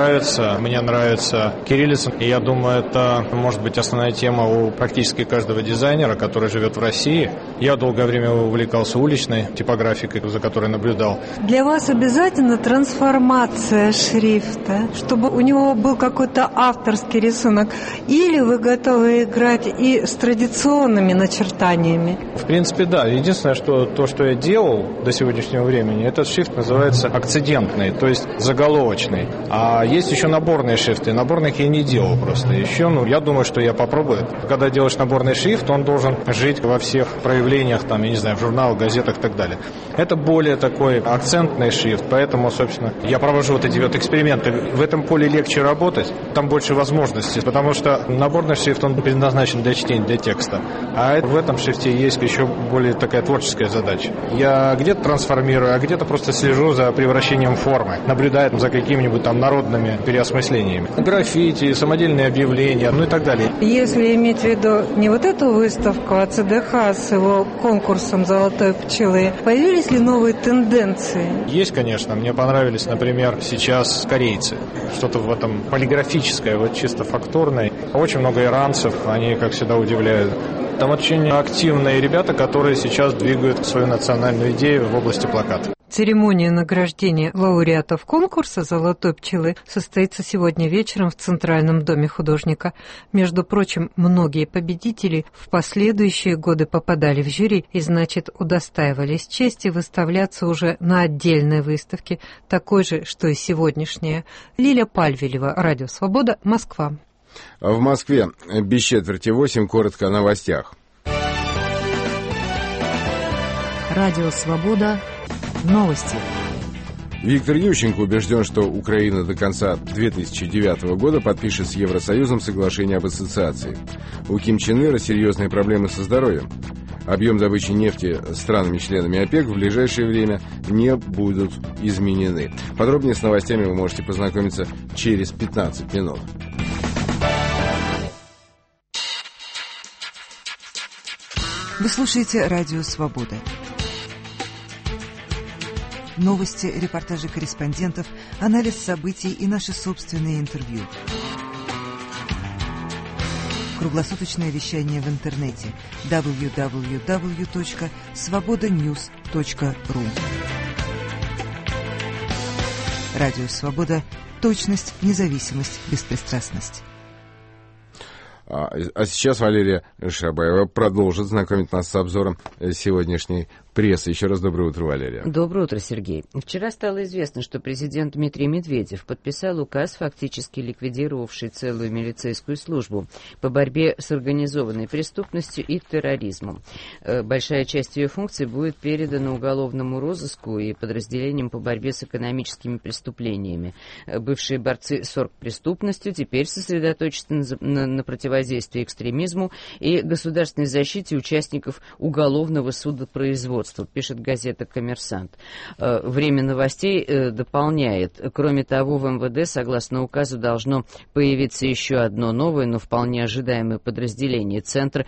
нравится кириллица. И я думаю, это может быть основная тема у практически каждого дизайнера, который живет в России. Я долгое время увлекался уличной типографикой, за которой наблюдал. Для вас обязательно трансформация шрифта, чтобы у него был какой-то авторский рисунок, или вы готовы играть и с традиционными начертаниями? В принципе, да. Единственное, что я делал до сегодняшнего времени, этот шрифт называется акцидентный, то есть заголовочный. А есть еще наборные шрифты. Наборных я не делал просто еще. Я думаю, что я попробую. Когда делаешь наборный шрифт, он должен жить во всех проявлениях, там, я не знаю, в журналах, газетах и так далее. Это более такой акцентный шрифт, поэтому, собственно, я провожу вот эти вот эксперименты. В этом поле легче работать, там больше возможностей, потому что наборный шрифт, он предназначен для чтения, для текста. А в этом шрифте есть еще более такая творческая задача. Я где-то трансформирую, а где-то просто слежу за превращением формы, наблюдаю за какими-нибудь там народными переосмыслениями. Граффити, самодельные объявления, и так далее. Если иметь в виду не вот эту выставку, а ЦДХ с его конкурсом «Золотой пчелы», появились ли новые тенденции? Есть, конечно. Мне понравились, например, сейчас корейцы. Что-то в этом полиграфическое, вот чисто фактурное. Очень много иранцев, они, как всегда, удивляют. Там очень активные ребята, которые сейчас двигают свою национальную идею в области плаката. Церемония награждения лауреатов конкурса «Золотой пчелы» состоится сегодня вечером в Центральном доме художника. Между прочим, многие победители в последующие годы попадали в жюри и, значит, удостаивались чести выставляться уже на отдельной выставке, такой же, что и сегодняшняя. Лиля Пальвелева, Радио Свобода, Москва. В Москве без четверти 8, коротко о новостях. Радио Свобода. Новости. Виктор Ющенко убежден, что Украина до конца 2009 года подпишет с Евросоюзом соглашение об ассоциации. У Ким Чен Ира серьезные проблемы со здоровьем. объем добычи нефти странами-членами ОПЕК в ближайшее время не будут изменены. Подробнее с новостями вы можете познакомиться через 15 минут. Вы слушаете «Радио Свобода». Новости, репортажи корреспондентов, анализ событий и наши собственные интервью. Круглосуточное вещание в интернете www.svobodanews.ru. Радио Свобода. Точность, независимость, беспристрастность. А сейчас Валерия Шабаева продолжит знакомить нас с обзором сегодняшней прессы. Еще раз доброе утро, Валерия. Доброе утро, Сергей. Вчера стало известно, что президент Дмитрий Медведев подписал указ, фактически ликвидировавший целую милицейскую службу по борьбе с организованной преступностью и терроризмом. Большая часть ее функций будет передана уголовному розыску и подразделениям по борьбе с экономическими преступлениями. Бывшие борцы с оргпреступностью теперь сосредоточатся на противодействии экстремизму и государственной защите участников уголовного судопроизводства, пишет газета «Коммерсант». Время новостей дополняет. Кроме того, в МВД, согласно указу, должно появиться еще одно новое, но вполне ожидаемое подразделение — Центр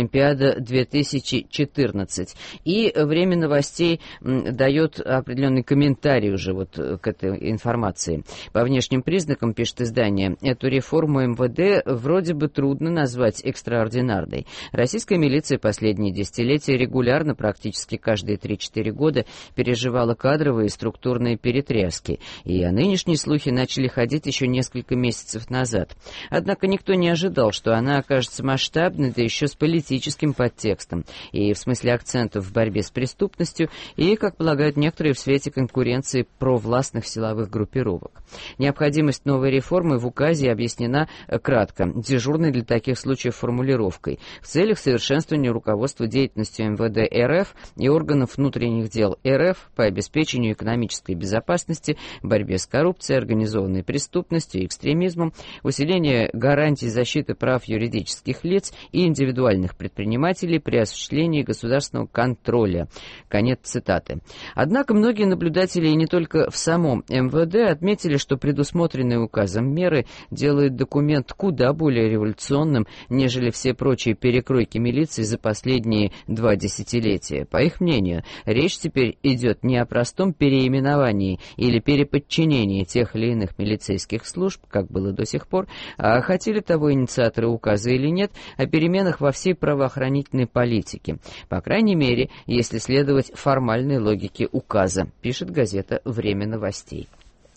Олимпиада-2014. И время новостей дает определенный комментарий уже вот к этой информации. По внешним признакам, пишет издание, эту реформу МВД вроде бы трудно назвать экстраординарной. Российская милиция последние десятилетия регулярно, практически каждые 3-4 года, переживала кадровые и структурные перетряски, и нынешние слухи начали ходить еще несколько месяцев назад. Однако никто не ожидал, что она окажется масштабной, да еще с политическим подтекстом, и в смысле акцентов в борьбе с преступностью, и, как полагают некоторые, в свете конкуренции провластных силовых группировок. Необходимость новой реформы в указе объяснена кратко, дежурной для таких случаев формулировкой: в целях совершенствования руководства деятельностью МВД РФ и органов внутренних дел РФ по обеспечению экономической безопасности, борьбе с коррупцией, организованной преступностью и экстремизмом, усиление гарантий защиты прав юридических лиц и индивидуальных предпринимателей при осуществлении государственного контроля. Конец цитаты. Однако многие наблюдатели, и не только в самом МВД, отметили, что предусмотренные указом меры делают документ куда более революционным, нежели все прочие перекройки милиции за последние 2 десятилетия. По их мнению, речь теперь идет не о простом переименовании или переподчинении тех или иных милицейских служб, как было до сих пор, а хотели того инициаторы указа или нет, о переменах во всей правоохранительной политике. По крайней мере, если следовать формальной логике указа, пишет газета «Время новостей».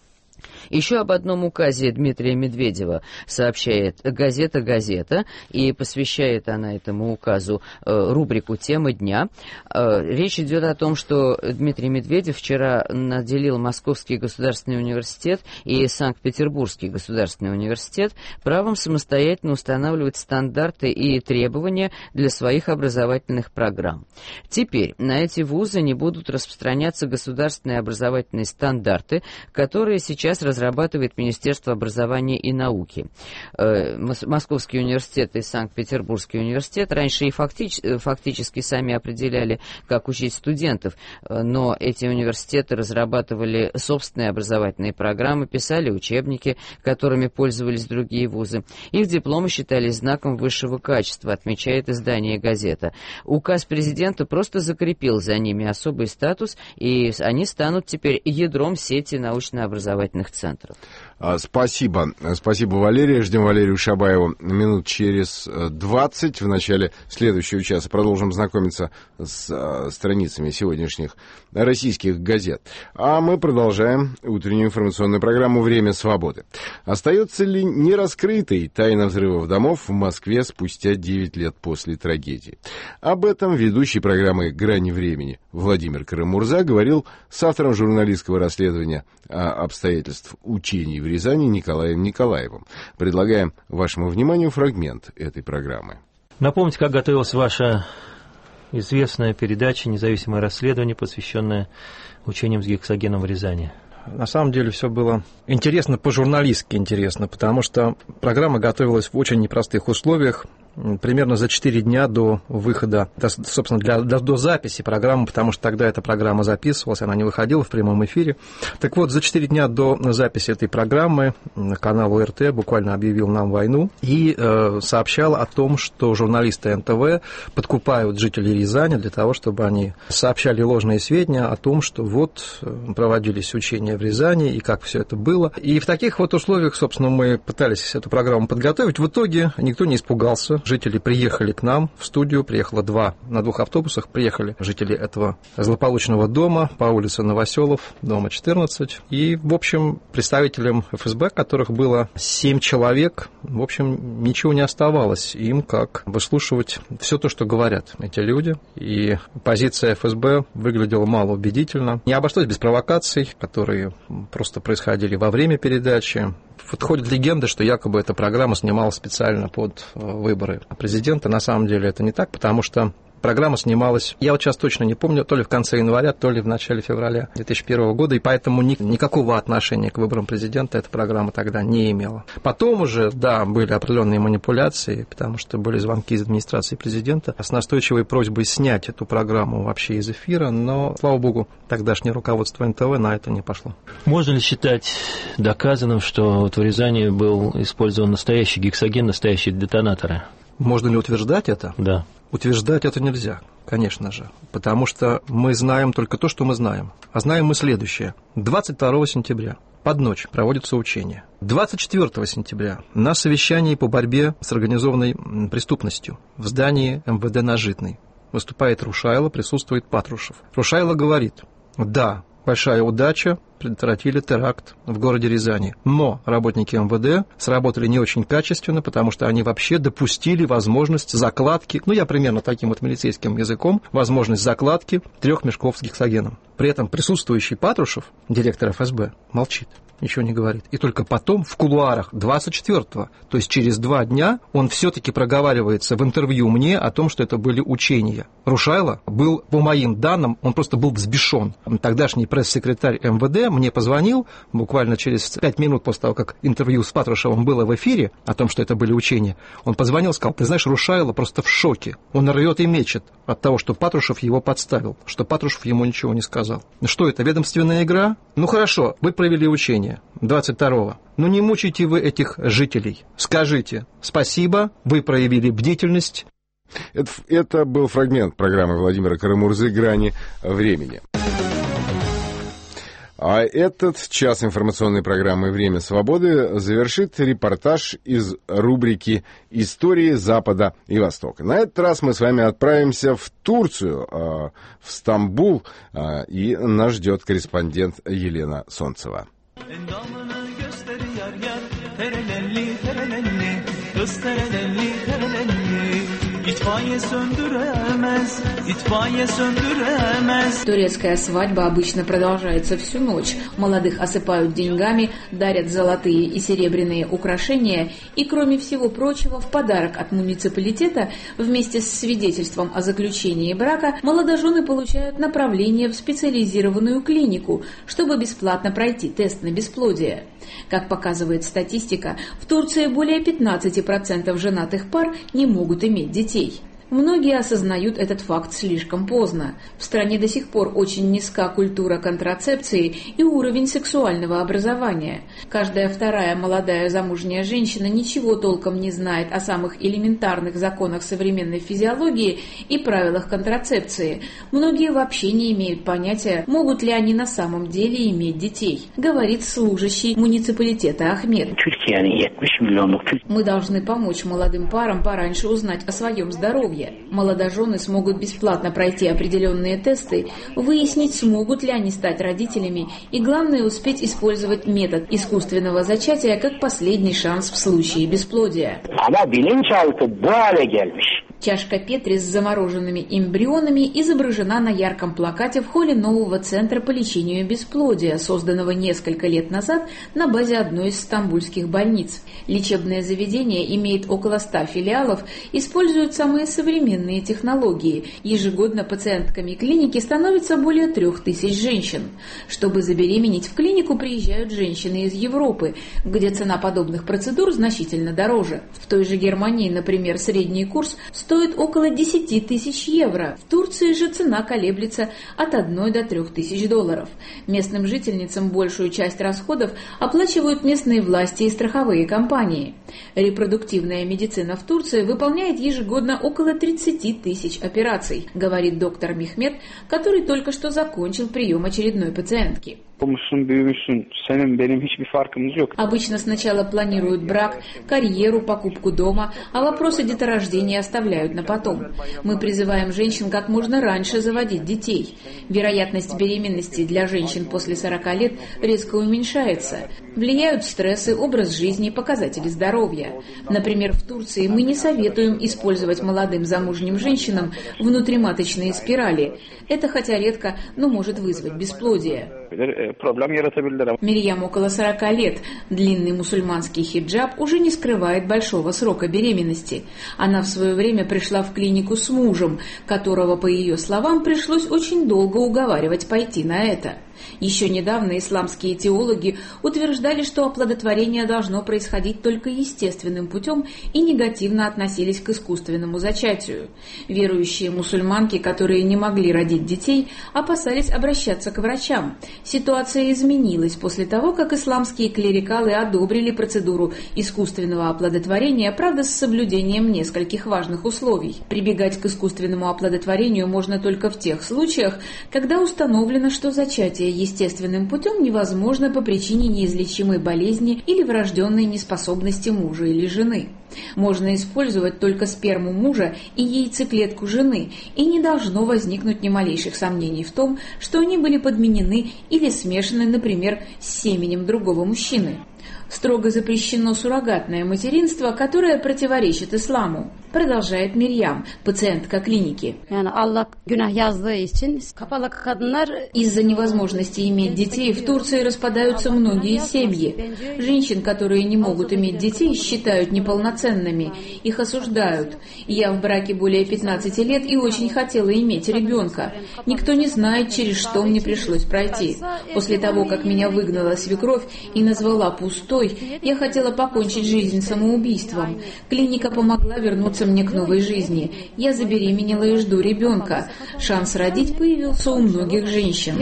Еще об одном указе Дмитрия Медведева сообщает газета «Газета», и посвящает она этому указу рубрику «Тема дня». Речь идет о том, что Дмитрий Медведев вчера наделил Московский государственный университет и Санкт-Петербургский государственный университет правом самостоятельно устанавливать стандарты и требования для своих образовательных программ. Теперь на эти вузы не будут распространяться государственные образовательные стандарты, которые сейчас разрабатывает Министерство образования и науки. Московский университет и Санкт-Петербургский университет раньше и фактически сами определяли, как учить студентов, но эти университеты разрабатывали собственные образовательные программы, писали учебники, которыми пользовались другие вузы. Их дипломы считались знаком высшего качества, отмечает издание «Газета». Указ президента просто закрепил за ними особый статус, и они станут теперь ядром сети научно-образовательных центров. Спасибо. Спасибо, Валерия. Ждем Валерию Шабаеву минут через 20. В начале следующего часа продолжим знакомиться с страницами сегодняшних российских газет. А мы продолжаем утреннюю информационную программу «Время свободы». Остается ли нераскрытой тайна взрывов домов в Москве спустя 9 лет после трагедии? Об этом ведущий программы «Грани времени» Владимир Карамурза говорил с автором журналистского расследования обстоятельств учений в Рязани Николаем Николаевым. Предлагаем вашему вниманию фрагмент этой программы. Напомните, как готовилась ваша известная передача «Независимое расследование», посвященное учениям с гексогеном в Рязани? На самом деле все было интересно, по-журналистски интересно, потому что программа готовилась в очень непростых условиях. примерно за 4 дня до выхода, собственно, до записи программы, потому что тогда эта программа записывалась, она не выходила в прямом эфире. Так вот, за 4 дня до записи этой программы канал ОРТ буквально объявил нам войну и сообщал о том, что журналисты НТВ подкупают жителей Рязани для того, чтобы они сообщали ложные сведения о том, что вот проводились учения в Рязани и как все это было. И в таких вот условиях, собственно, мы пытались эту программу подготовить. В итоге никто не испугался. Жители приехали к нам в студию, приехало на 2 автобусах, приехали жители этого злополучного дома по улице Новоселов, дома 14. И, в общем, представителям ФСБ, которых было 7 человек, в общем, ничего не оставалось им, как выслушивать все то, что говорят эти люди. И позиция ФСБ выглядела малоубедительно. Не обошлось без провокаций, которые просто происходили во время передачи. Вот ходят легенды, что якобы эта программа снималась специально под выборы президента. На самом деле это не так, потому что программа снималась, я вот сейчас точно не помню, то ли в конце января, то ли в начале февраля 2001 года, и поэтому никакого отношения к выборам президента эта программа тогда не имела. Потом уже, да, были определенные манипуляции, потому что были звонки из администрации президента с настойчивой просьбой снять эту программу вообще из эфира, но, слава богу, тогдашнее руководство НТВ на это не пошло. Можно ли считать доказанным, что вот в Рязани был использован настоящий гексоген, настоящие детонаторы? Можно ли утверждать это? Да. Утверждать это нельзя, конечно же, потому что мы знаем только то, что мы знаем. А знаем мы следующее. 22 сентября под ночь проводятся учения. 24 сентября на совещании по борьбе с организованной преступностью в здании МВД на Житной выступает Рушайло, присутствует Патрушев. Рушайло говорит: да, большая удача, предотвратили теракт в городе Рязани. Но работники МВД сработали не очень качественно, потому что они вообще допустили возможность закладки, я примерно таким вот милицейским языком, возможность закладки 3 мешков с гексогеном. При этом присутствующий Патрушев, директор ФСБ, молчит, ничего не говорит. И только потом в кулуарах 24-го, то есть через 2 дня, он все-таки проговаривается в интервью мне о том, что это были учения. Рушайло был, по моим данным, он просто был взбешен. Тогдашний пресс-секретарь МВД мне позвонил буквально через 5 минут после того, как интервью с Патрушевым было в эфире о том, что это были учения. Он позвонил, сказал: ты знаешь, Рушайло просто в шоке. Он рвет и мечет от того, что Патрушев его подставил, что Патрушев ему ничего не сказал. Что это, ведомственная игра? Хорошо, вы провели учения 22-го. Не мучайте вы этих жителей. Скажите спасибо, вы проявили бдительность. Это был фрагмент программы Владимира Карамурзы «Грани времени». А этот час информационной программы «Время свободы» завершит репортаж из рубрики «Истории Запада и Востока». На этот раз мы с вами отправимся в Турцию, в Стамбул, и нас ждет корреспондент Елена Солнцева. Турецкая свадьба обычно продолжается всю ночь. Молодых осыпают деньгами, дарят золотые и серебряные украшения и, кроме всего прочего, в подарок от муниципалитета вместе с свидетельством о заключении брака молодожены получают направление в специализированную клинику, чтобы бесплатно пройти тест на бесплодие. Как показывает статистика, в Турции более 15% женатых пар не могут иметь детей. Многие осознают этот факт слишком поздно. В стране до сих пор очень низка культура контрацепции и уровень сексуального образования. Каждая вторая молодая замужняя женщина ничего толком не знает о самых элементарных законах современной физиологии и правилах контрацепции. Многие вообще не имеют понятия, могут ли они на самом деле иметь детей, говорит служащий муниципалитета Ахмед. Мы должны помочь молодым парам пораньше узнать о своем здоровье. Молодожены смогут бесплатно пройти определенные тесты, выяснить, смогут ли они стать родителями, и главное, успеть использовать метод искусственного зачатия как последний шанс в случае бесплодия. Чашка Петри с замороженными эмбрионами изображена на ярком плакате в холле нового центра по лечению бесплодия, созданного несколько лет назад на базе одной из стамбульских больниц. Лечебное заведение имеет около 100 филиалов, использует самые современные технологии. Ежегодно пациентками клиники становится более 3000 женщин. Чтобы забеременеть, в клинику приезжают женщины из Европы, где цена подобных процедур значительно дороже. В той же Германии, например, средний курс стоит около 10 тысяч евро. В Турции же цена колеблется от 1 до 3 тысяч долларов. Местным жительницам большую часть расходов оплачивают местные власти и страховые компании. Репродуктивная медицина в Турции выполняет ежегодно около 30 тысяч операций, говорит доктор Мехмет, который только что закончил прием очередной пациентки. Обычно сначала планируют брак, карьеру, покупку дома, а вопросы деторождения оставляют на потом. Мы призываем женщин как можно раньше заводить детей. Вероятность беременности для женщин после 40 лет резко уменьшается. Влияют стрессы, образ жизни, показатели здоровья. Например, в Турции мы не советуем использовать молодым замужним женщинам внутриматочные спирали. Это хотя редко, но может вызвать бесплодие. Мирьям около 40 лет. Длинный мусульманский хиджаб уже не скрывает большого срока беременности. Она в свое время пришла в клинику с мужем, которого, по ее словам, пришлось очень долго уговаривать пойти на это. Еще недавно исламские теологи утверждали, что оплодотворение должно происходить только естественным путем и негативно относились к искусственному зачатию. Верующие мусульманки, которые не могли родить детей, опасались обращаться к врачам. Ситуация изменилась после того, как исламские клерикалы одобрили процедуру искусственного оплодотворения, правда, с соблюдением нескольких важных условий. Прибегать к искусственному оплодотворению можно только в тех случаях, когда установлено, что зачатие естественным путем невозможно по причине неизлечимой болезни или врожденной неспособности мужа или жены. Можно использовать только сперму мужа и яйцеклетку жены, и не должно возникнуть ни малейших сомнений в том, что они были подменены или смешаны, например, с семенем другого мужчины. Строго запрещено суррогатное материнство, которое противоречит исламу, продолжает Мирьям, пациентка клиники. Из-за невозможности иметь детей в Турции распадаются многие семьи. Женщин, которые не могут иметь детей, считают неполноценными, их осуждают. Я в браке более 15 лет и очень хотела иметь ребенка. Никто не знает, через что мне пришлось пройти. После того, как меня выгнала свекровь и назвала пустой, я хотела покончить жизнь самоубийством. Клиника помогла вернуться мне к новой жизни. Я забеременела и жду ребенка. Шанс родить появился у многих женщин.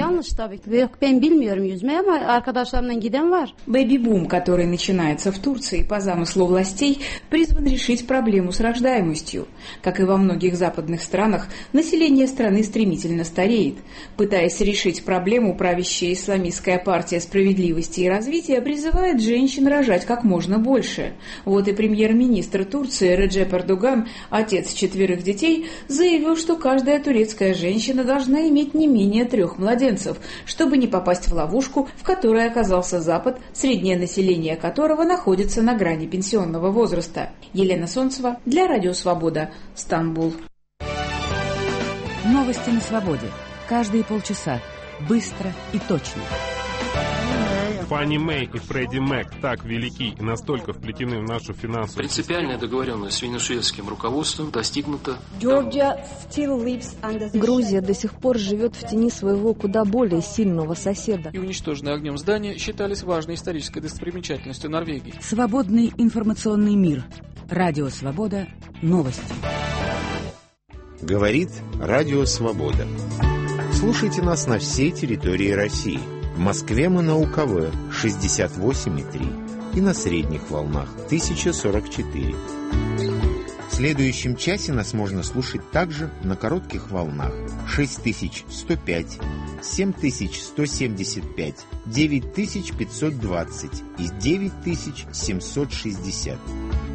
Бэби-бум, который начинается в Турции по замыслу властей, призван решить проблему с рождаемостью. Как и во многих западных странах, население страны стремительно стареет. Пытаясь решить проблему, правящая исламистская партия справедливости и развития призывает женщин рожать как можно больше. Вот и премьер-министр Турции Реджеп Эрдоган, отец 4 детей, заявил, что каждая турецкая женщина должна иметь не менее 3 младенцев, чтобы не попасть в ловушку, в которой оказался Запад, среднее население которого находится на грани пенсионного возраста. Елена Солнцева для Радио Свобода, Стамбул. Новости на свободе. Каждые полчаса. Быстро и точно. Фанни Мэй и Фредди Мэг так велики и настолько вплетены в нашу финансовую... Принципиальная договоренность с венесуэльским руководством достигнута. Грузия до сих пор живет в тени своего куда более сильного соседа. И уничтоженные огнем здания считались важной исторической достопримечательностью Норвегии. Свободный информационный мир. Радио Свобода. Новости. Говорит Радио Свобода. Слушайте нас на всей территории России. В Москве мы на УКВ 68,3 и на средних волнах 1044. В следующем часе нас можно слушать также на коротких волнах 6105, 7175, 9520 и 9760.